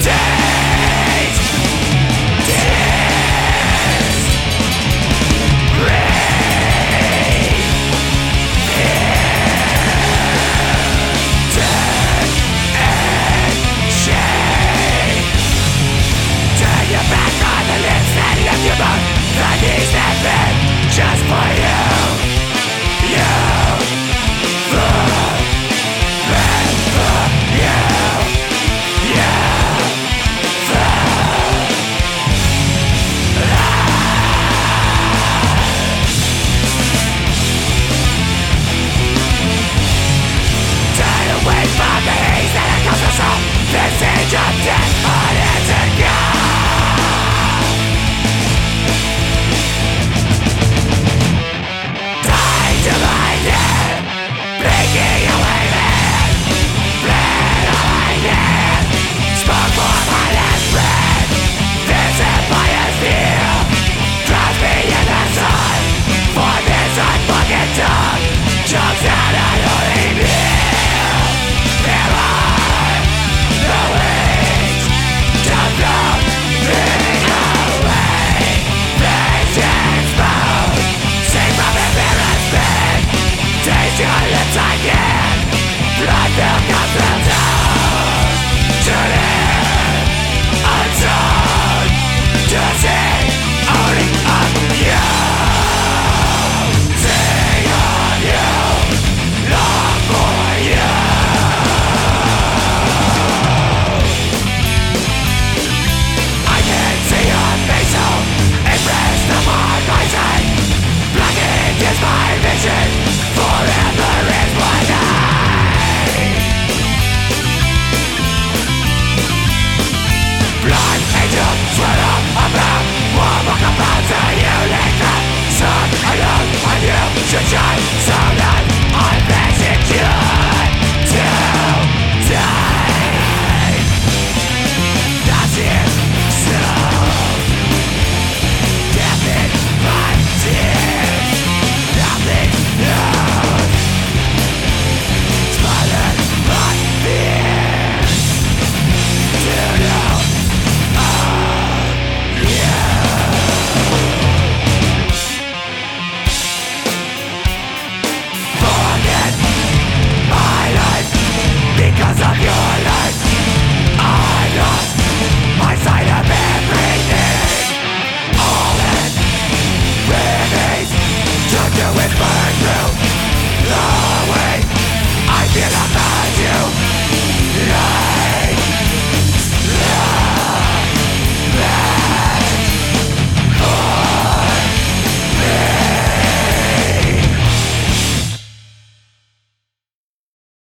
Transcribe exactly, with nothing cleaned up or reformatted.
Just for you, you, for, for you, you, for turn away from the haze that encompasses all this age of death, unending God. Jumps out and only me. There are the wings to blow me away. Face exposed, sing from embarrassment. Taste your lips again. Blood will come from down.